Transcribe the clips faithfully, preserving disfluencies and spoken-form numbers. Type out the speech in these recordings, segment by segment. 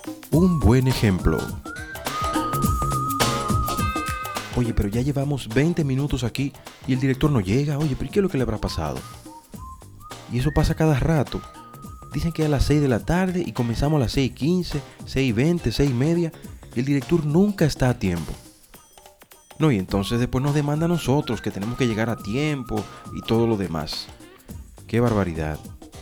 Un buen ejemplo. Oye, pero ya llevamos veinte minutos aquí y el director no llega. Oye, pero ¿qué es lo que le habrá pasado? Y eso pasa cada rato. Dicen que es a las seis de la tarde y comenzamos a las seis y quince, seis y veinte, seis y media y el director nunca está a tiempo. No, y entonces después nos demanda a nosotros que tenemos que llegar a tiempo y todo lo demás. ¡Qué barbaridad!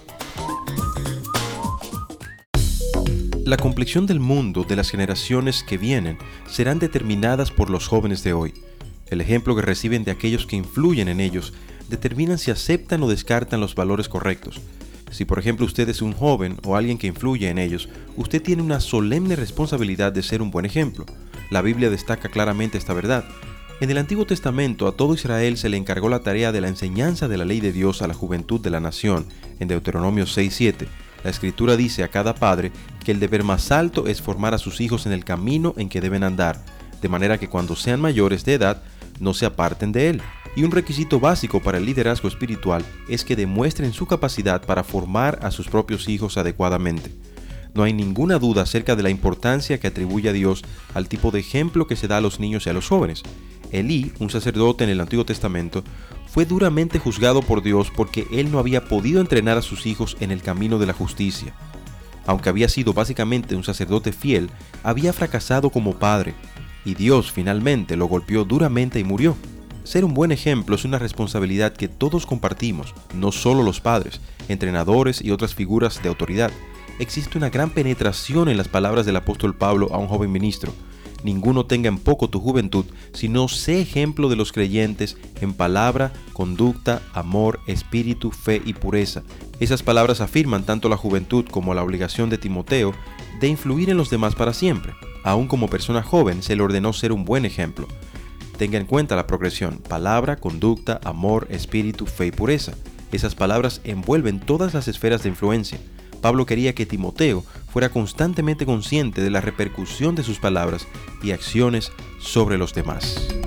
La complexión del mundo de las generaciones que vienen serán determinadas por los jóvenes de hoy. El ejemplo que reciben de aquellos que influyen en ellos determinan si aceptan o descartan los valores correctos. Si por ejemplo usted es un joven o alguien que influye en ellos, usted tiene una solemne responsabilidad de ser un buen ejemplo. La Biblia destaca claramente esta verdad. En el Antiguo Testamento a todo Israel se le encargó la tarea de la enseñanza de la ley de Dios a la juventud de la nación, en Deuteronomio seis siete. La Escritura dice a cada padre que el deber más alto es formar a sus hijos en el camino en que deben andar, de manera que cuando sean mayores de edad no se aparten de él. Y un requisito básico para el liderazgo espiritual es que demuestren su capacidad para formar a sus propios hijos adecuadamente. No hay ninguna duda acerca de la importancia que atribuye a Dios al tipo de ejemplo que se da a los niños y a los jóvenes. Elí, un sacerdote en el Antiguo Testamento, fue duramente juzgado por Dios porque él no había podido entrenar a sus hijos en el camino de la justicia. Aunque había sido básicamente un sacerdote fiel, había fracasado como padre, y Dios finalmente lo golpeó duramente y murió. Ser un buen ejemplo es una responsabilidad que todos compartimos, no solo los padres, entrenadores y otras figuras de autoridad. Existe una gran penetración en las palabras del apóstol Pablo a un joven ministro. Ninguno tenga en poco tu juventud, sino sé ejemplo de los creyentes en palabra, conducta, amor, espíritu, fe y pureza. Esas palabras afirman tanto la juventud como la obligación de Timoteo de influir en los demás para siempre. Aún como persona joven se le ordenó ser un buen ejemplo. Tenga en cuenta la progresión: palabra, conducta, amor, espíritu, fe y pureza. Esas palabras envuelven todas las esferas de influencia. Pablo quería que Timoteo fuera constantemente consciente de la repercusión de sus palabras y acciones sobre los demás.